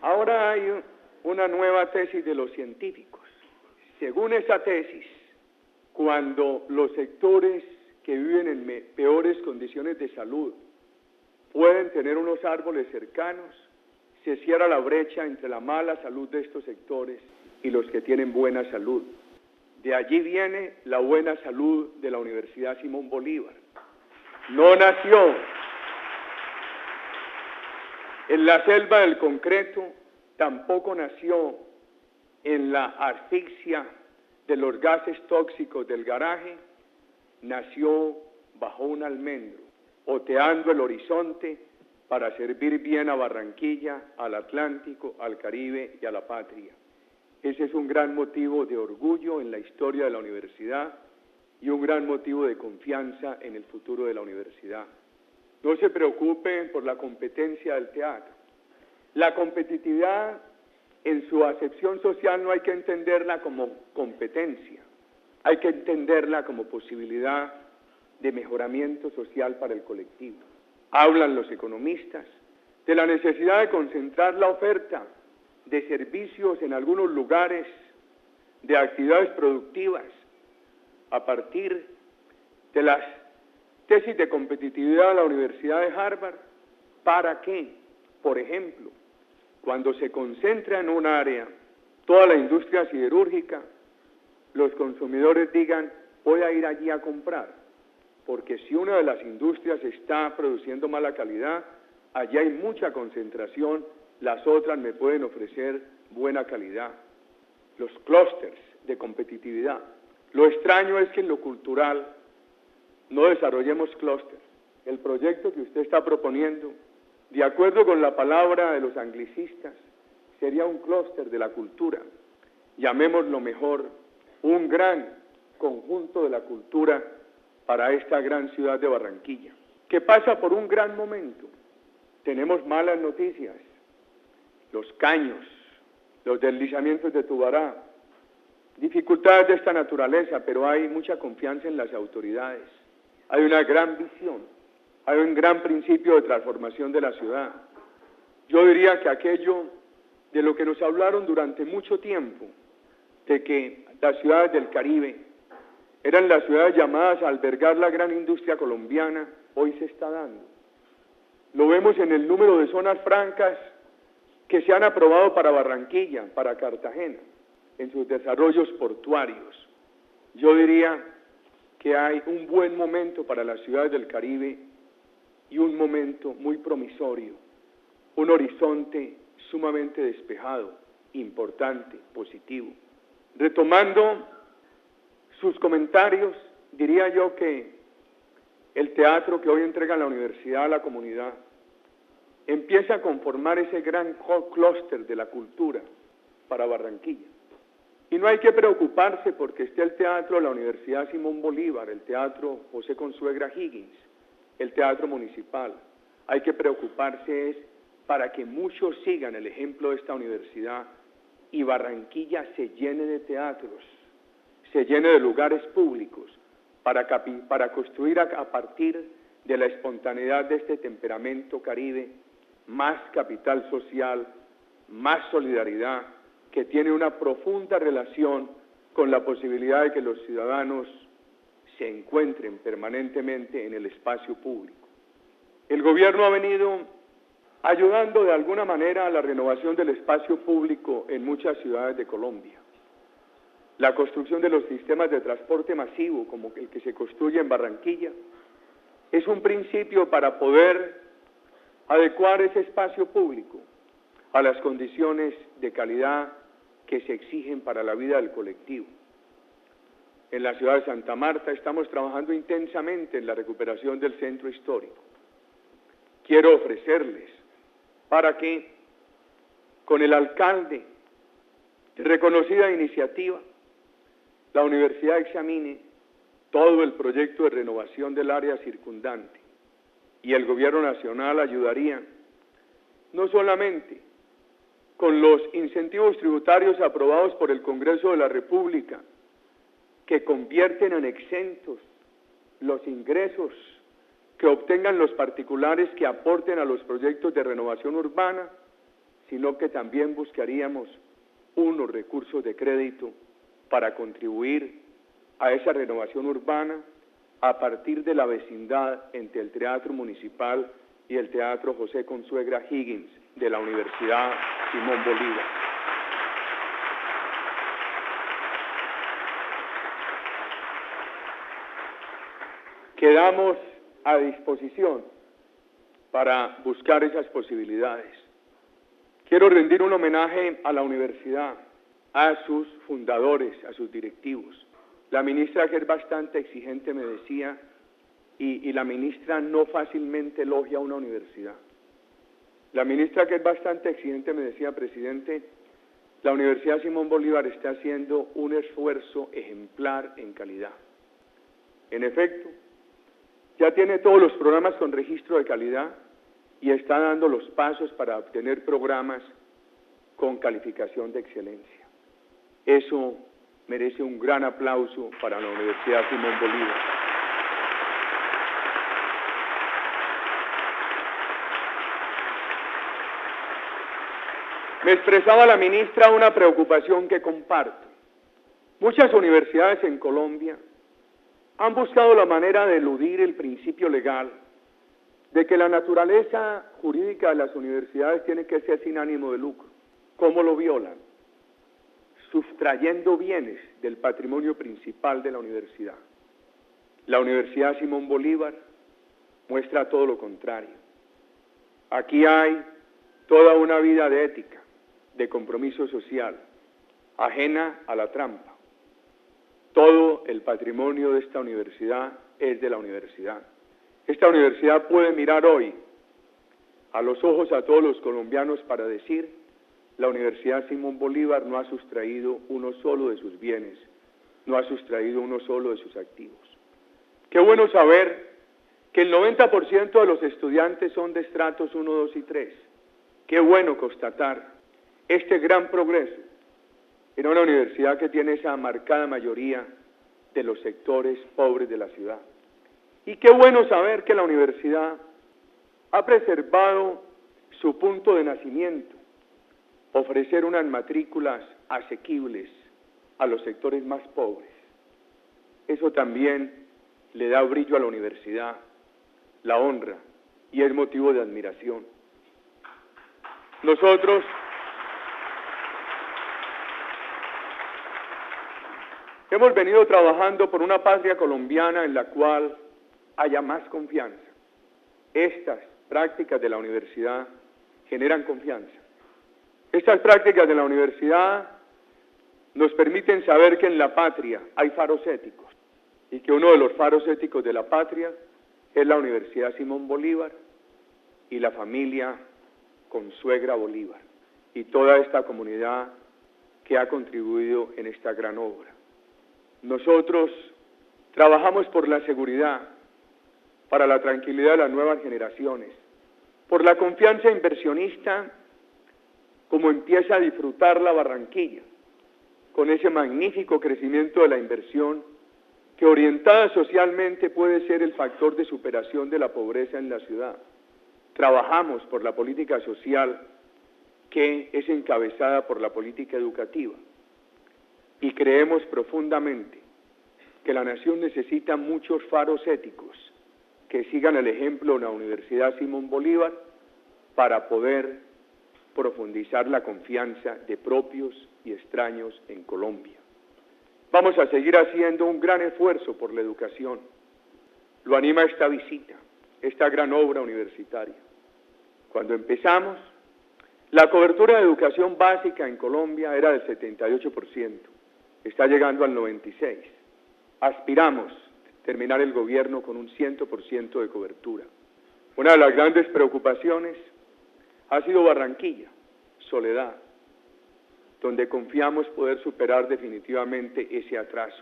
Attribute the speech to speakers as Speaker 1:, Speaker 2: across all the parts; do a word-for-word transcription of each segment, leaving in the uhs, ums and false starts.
Speaker 1: Ahora hay una nueva tesis de los científicos. Según esa tesis, cuando los sectores que viven en peores condiciones de salud pueden tener unos árboles cercanos, se cierra la brecha entre la mala salud de estos sectores y los que tienen buena salud. De allí viene la buena salud de la Universidad Simón Bolívar. No nació en la selva del concreto, tampoco nació en la asfixia de los gases tóxicos del garaje, nació bajo un almendro, oteando el horizonte para servir bien a Barranquilla, al Atlántico, al Caribe y a la patria. Ese es un gran motivo de orgullo en la historia de la universidad y un gran motivo de confianza en el futuro de la universidad. No se preocupen por la competencia del teatro. La competitividad en su acepción social no hay que entenderla como competencia, hay que entenderla como posibilidad de mejoramiento social para el colectivo. Hablan los economistas de la necesidad de concentrar la oferta de servicios en algunos lugares, de actividades productivas, a partir de las tesis de competitividad de la Universidad de Harvard, para que, por ejemplo, cuando se concentra en un área toda la industria siderúrgica, los consumidores digan, voy a ir allí a comprar, porque si una de las industrias está produciendo mala calidad, allí hay mucha concentración, las otras me pueden ofrecer buena calidad. Los clústeres de competitividad. Lo extraño es que en lo cultural no desarrollemos clústeres. El proyecto que usted está proponiendo, de acuerdo con la palabra de los anglicistas, sería un clúster de la cultura. Llamémoslo mejor un gran conjunto de la cultura para esta gran ciudad de Barranquilla, que pasa por un gran momento. Tenemos malas noticias, los caños, los deslizamientos de Tubará, dificultades de esta naturaleza, pero hay mucha confianza en las autoridades, hay una gran visión, hay un gran principio de transformación de la ciudad. Yo diría que aquello de lo que nos hablaron durante mucho tiempo, de que las ciudades del Caribe eran las ciudades llamadas a albergar la gran industria colombiana, hoy se está dando. Lo vemos en el número de zonas francas que se han aprobado para Barranquilla, para Cartagena, en sus desarrollos portuarios. Yo diría que hay un buen momento para las ciudades del Caribe y un momento muy promisorio, un horizonte sumamente despejado, importante, positivo. Retomando sus comentarios, diría yo que el teatro que hoy entrega la universidad a la comunidad empieza a conformar ese gran clúster de la cultura para Barranquilla. Y no hay que preocuparse porque esté el teatro de la Universidad Simón Bolívar, el teatro José Consuegra Higgins, el teatro municipal. Hay que preocuparse es para que muchos sigan el ejemplo de esta universidad y Barranquilla se llene de teatros, se llene de lugares públicos, para, para construir a, a partir de la espontaneidad de este temperamento caribe, más capital social, más solidaridad, que tiene una profunda relación con la posibilidad de que los ciudadanos se encuentren permanentemente en el espacio público. El gobierno ha venido ayudando de alguna manera a la renovación del espacio público en muchas ciudades de Colombia. La construcción de los sistemas de transporte masivo, como el que se construye en Barranquilla, es un principio para poder adecuar ese espacio público a las condiciones de calidad que se exigen para la vida del colectivo. En la ciudad de Santa Marta estamos trabajando intensamente en la recuperación del centro histórico. Quiero ofrecerles para que con el alcalde de reconocida iniciativa, la universidad examine todo el proyecto de renovación del área circundante y el gobierno nacional ayudaría no solamente con los incentivos tributarios aprobados por el Congreso de la República, que convierten en exentos los ingresos que obtengan los particulares que aporten a los proyectos de renovación urbana, sino que también buscaríamos unos recursos de crédito para contribuir a esa renovación urbana a partir de la vecindad entre el Teatro Municipal y el Teatro José Consuegra Higgins de la Universidad Simón Bolívar. Quedamos a disposición para buscar esas posibilidades. Quiero rendir un homenaje a la universidad, a sus fundadores, a sus directivos. La ministra, que es bastante exigente, me decía, y, y la ministra no fácilmente elogia a una universidad. La ministra, que es bastante exigente, me decía, presidente, la Universidad Simón Bolívar está haciendo un esfuerzo ejemplar en calidad. En efecto, ya tiene todos los programas con registro de calidad y está dando los pasos para obtener programas con calificación de excelencia. Eso merece un gran aplauso para la Universidad Simón Bolívar. Me expresaba la ministra una preocupación que comparto. Muchas universidades en Colombia han buscado la manera de eludir el principio legal de que la naturaleza jurídica de las universidades tiene que ser sin ánimo de lucro. ¿Cómo lo violan? Sustrayendo bienes del patrimonio principal de la universidad. La Universidad Simón Bolívar muestra todo lo contrario. Aquí hay toda una vida de ética, de compromiso social, ajena a la trampa. Todo el patrimonio de esta universidad es de la universidad. Esta universidad puede mirar hoy a los ojos a todos los colombianos para decir: la Universidad Simón Bolívar no ha sustraído uno solo de sus bienes, no ha sustraído uno solo de sus activos. Qué bueno saber que el noventa por ciento de los estudiantes son de estratos uno, dos y tres. Qué bueno constatar este gran progreso en una universidad que tiene esa marcada mayoría de los sectores pobres de la ciudad. Y qué bueno saber que la universidad ha preservado su punto de nacimiento, ofrecer unas matrículas asequibles a los sectores más pobres. Eso también le da brillo a la universidad, la honra, y es motivo de admiración. Nosotros hemos venido trabajando por una patria colombiana en la cual haya más confianza. Estas prácticas de la universidad generan confianza. Estas prácticas de la universidad nos permiten saber que en la patria hay faros éticos y que uno de los faros éticos de la patria es la Universidad Simón Bolívar y la familia Consuegra Bolívar y toda esta comunidad que ha contribuido en esta gran obra. Nosotros trabajamos por la seguridad, para la tranquilidad de las nuevas generaciones, por la confianza inversionista, como empieza a disfrutar la Barranquilla, con ese magnífico crecimiento de la inversión que orientada socialmente puede ser el factor de superación de la pobreza en la ciudad. Trabajamos por la política social que es encabezada por la política educativa y creemos profundamente que la nación necesita muchos faros éticos que sigan el ejemplo de la Universidad Simón Bolívar para poder profundizar la confianza de propios y extraños en Colombia. Vamos a seguir haciendo un gran esfuerzo por la educación. Lo anima esta visita, esta gran obra universitaria. Cuando empezamos, la cobertura de educación básica en Colombia era del setenta y ocho por ciento, está llegando al noventa y seis por ciento. Aspiramos a terminar el gobierno con un cien por ciento de cobertura. Una de las grandes preocupaciones ha sido Barranquilla, Soledad, donde confiamos poder superar definitivamente ese atraso.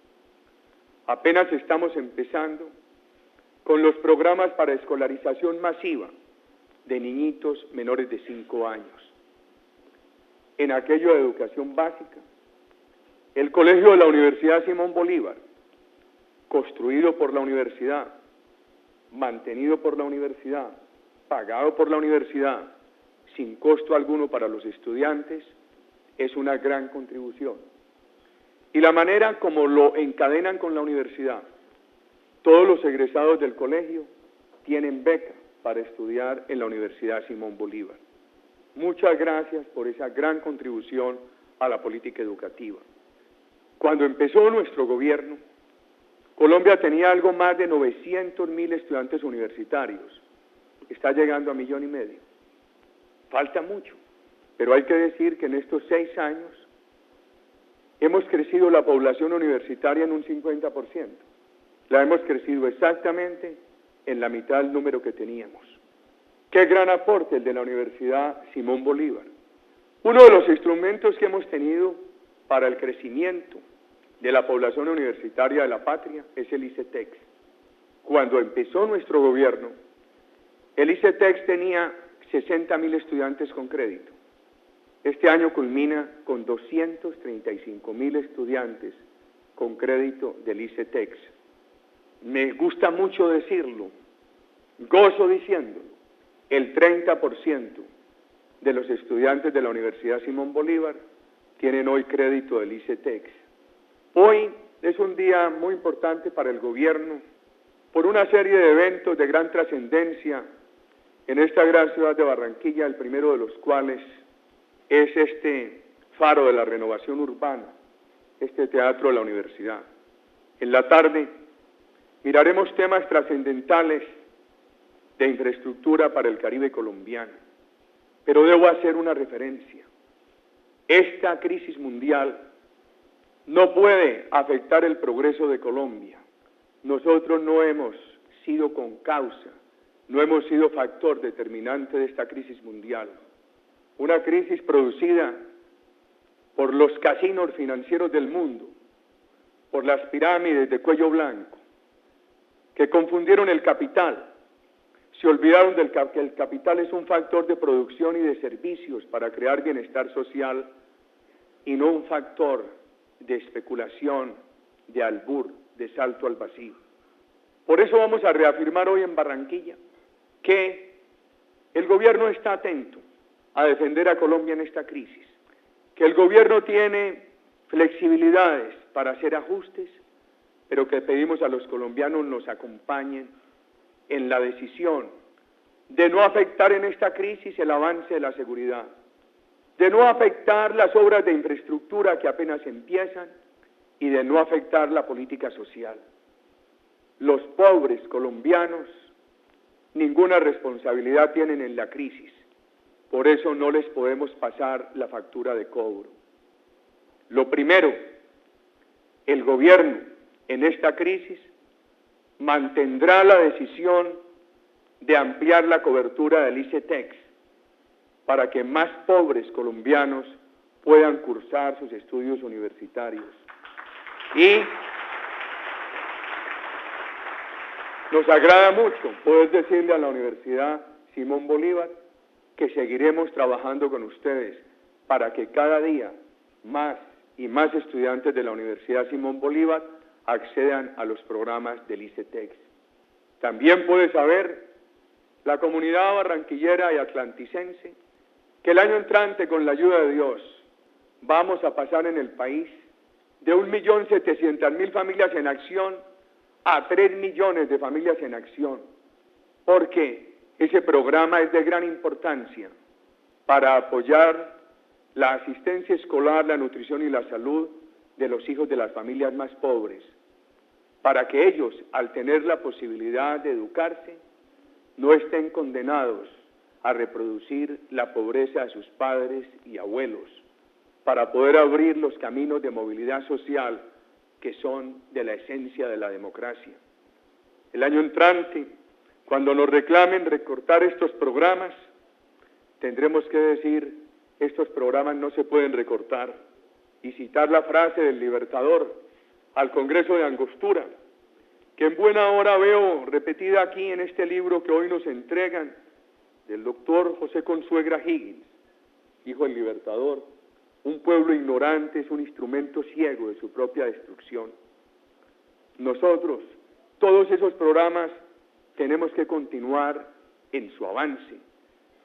Speaker 1: Apenas estamos empezando con los programas para escolarización masiva de niñitos menores de cinco años. En aquello de educación básica, el colegio de la Universidad Simón Bolívar, construido por la universidad, mantenido por la universidad, pagado por la universidad, sin costo alguno para los estudiantes, es una gran contribución. Y la manera como lo encadenan con la universidad, todos los egresados del colegio tienen beca para estudiar en la Universidad Simón Bolívar. Muchas gracias por esa gran contribución a la política educativa. Cuando empezó nuestro gobierno, Colombia tenía algo más de novecientos mil estudiantes universitarios. Está llegando a millón y medio. Falta mucho, pero hay que decir que en estos seis años hemos crecido la población universitaria en un cincuenta por ciento. La hemos crecido exactamente en la mitad del número que teníamos. Qué gran aporte el de la Universidad Simón Bolívar. Uno de los instrumentos que hemos tenido para el crecimiento de la población universitaria de la patria es el ICETEX. Cuando empezó nuestro gobierno, el ICETEX tenía sesenta mil estudiantes con crédito. Este año culmina con doscientos treinta y cinco mil estudiantes con crédito del ICETEX. Me gusta mucho decirlo, gozo diciéndolo, el treinta por ciento de los estudiantes de la Universidad Simón Bolívar tienen hoy crédito del ICETEX. Hoy es un día muy importante para el gobierno por una serie de eventos de gran trascendencia en esta gran ciudad de Barranquilla, el primero de los cuales es este faro de la renovación urbana, este teatro de la universidad. En la tarde miraremos temas trascendentales de infraestructura para el Caribe colombiano, pero debo hacer una referencia. Esta crisis mundial no puede afectar el progreso de Colombia. Nosotros no hemos sido con causa, no hemos sido factor determinante de esta crisis mundial. Una crisis producida por los casinos financieros del mundo, por las pirámides de cuello blanco, que confundieron el capital, se olvidaron del que el capital es un factor de producción y de servicios para crear bienestar social y no un factor de especulación, de albur, de salto al vacío. Por eso vamos a reafirmar hoy en Barranquilla que el gobierno está atento a defender a Colombia en esta crisis, que el gobierno tiene flexibilidades para hacer ajustes, pero que pedimos a los colombianos nos acompañen en la decisión de no afectar en esta crisis el avance de la seguridad, de no afectar las obras de infraestructura que apenas empiezan y de no afectar la política social. Los pobres colombianos ninguna responsabilidad tienen en la crisis, por eso no les podemos pasar la factura de cobro. Lo primero, el gobierno en esta crisis mantendrá la decisión de ampliar la cobertura del ICETEX para que más pobres colombianos puedan cursar sus estudios universitarios. Y nos agrada mucho poder decirle a la Universidad Simón Bolívar que seguiremos trabajando con ustedes para que cada día más y más estudiantes de la Universidad Simón Bolívar accedan a los programas del ICETEX. También puede saber la comunidad barranquillera y atlanticense que el año entrante, con la ayuda de Dios, vamos a pasar en el país de un millón setecientas mil familias en acción a tres millones de familias en acción, porque ese programa es de gran importancia para apoyar la asistencia escolar, la nutrición y la salud de los hijos de las familias más pobres, para que ellos, al tener la posibilidad de educarse, no estén condenados a reproducir la pobreza de sus padres y abuelos, para poder abrir los caminos de movilidad social que son de la esencia de la democracia. El año entrante, cuando nos reclamen recortar estos programas, tendremos que decir, estos programas no se pueden recortar, y citar la frase del Libertador al Congreso de Angostura, que en buena hora veo repetida aquí en este libro que hoy nos entregan, del doctor José Consuegra Higgins, hijo del Libertador: un pueblo ignorante es un instrumento ciego de su propia destrucción. Nosotros, todos esos programas, tenemos que continuar en su avance,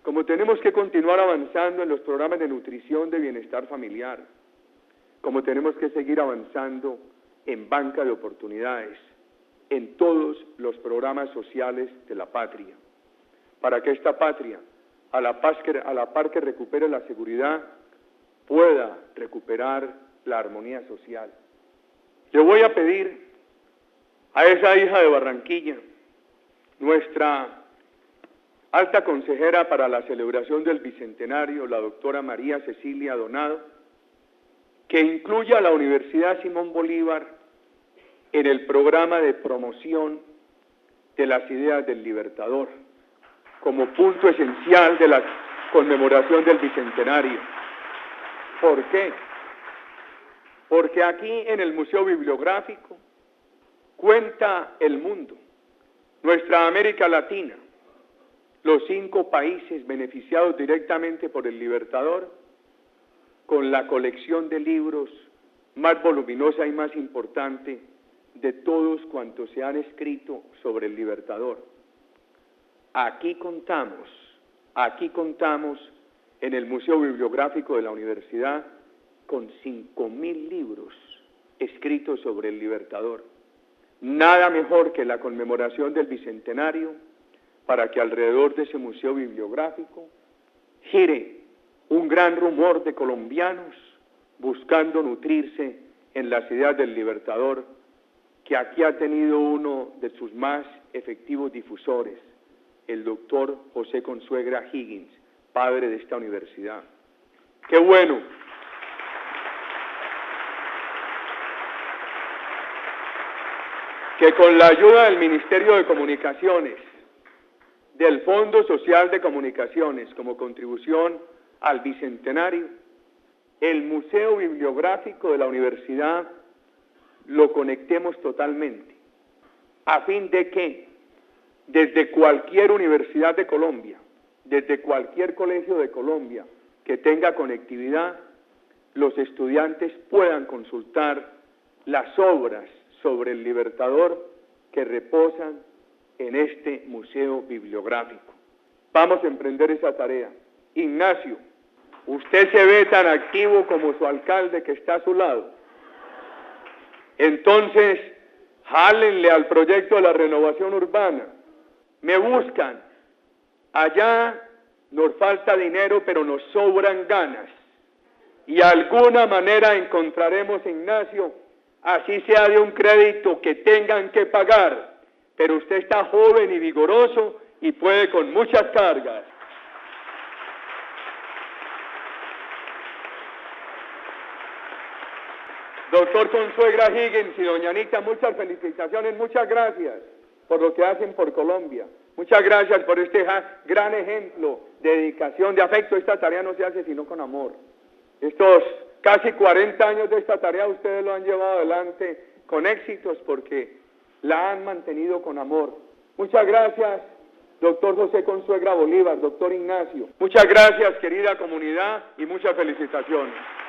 Speaker 1: como tenemos que continuar avanzando en los programas de nutrición de bienestar familiar, como tenemos que seguir avanzando en banca de oportunidades, en todos los programas sociales de la patria, para que esta patria, a la, paz que, a la par que recupere la seguridad, pueda recuperar la armonía social. Le voy a pedir a esa hija de Barranquilla, nuestra alta consejera para la celebración del Bicentenario, la doctora María Cecilia Donado, que incluya a la Universidad Simón Bolívar en el programa de promoción de las ideas del Libertador, como punto esencial de la conmemoración del Bicentenario. ¿Por qué? Porque aquí en el Museo Bibliográfico cuenta el mundo, nuestra América Latina, los cinco países beneficiados directamente por el Libertador, con la colección de libros más voluminosa y más importante de todos cuantos se han escrito sobre el Libertador. Aquí contamos, aquí contamos en el Museo Bibliográfico de la Universidad con cinco mil libros escritos sobre el Libertador. Nada mejor que la conmemoración del Bicentenario para que alrededor de ese museo bibliográfico gire un gran rumor de colombianos buscando nutrirse en las ideas del Libertador, que aquí ha tenido uno de sus más efectivos difusores, el doctor José Consuegra Higgins, padre de esta universidad. ¡Qué bueno! Que con la ayuda del Ministerio de Comunicaciones, del Fondo Social de Comunicaciones, como contribución al Bicentenario, el Museo Bibliográfico de la Universidad lo conectemos totalmente, a fin de que desde cualquier universidad de Colombia, desde cualquier colegio de Colombia que tenga conectividad, los estudiantes puedan consultar las obras sobre el Libertador que reposan en este museo bibliográfico. Vamos a emprender esa tarea. Ignacio, usted se ve tan activo como su alcalde que está a su lado. Entonces, jálenle al proyecto de la renovación urbana. Me buscan. Allá nos falta dinero, pero nos sobran ganas. Y de alguna manera encontraremos, Ignacio, así sea de un crédito que tengan que pagar, pero usted está joven y vigoroso y puede con muchas cargas. Doctor Consuegra Higgins y doña Anita, muchas felicitaciones, muchas gracias por lo que hacen por Colombia. Muchas gracias por este gran ejemplo de dedicación, de afecto. Esta tarea no se hace sino con amor. Estos casi cuarenta años de esta tarea ustedes lo han llevado adelante con éxitos porque la han mantenido con amor. Muchas gracias, doctor José Consuegra Bolívar, doctor Ignacio. Muchas gracias, querida comunidad, y muchas felicitaciones.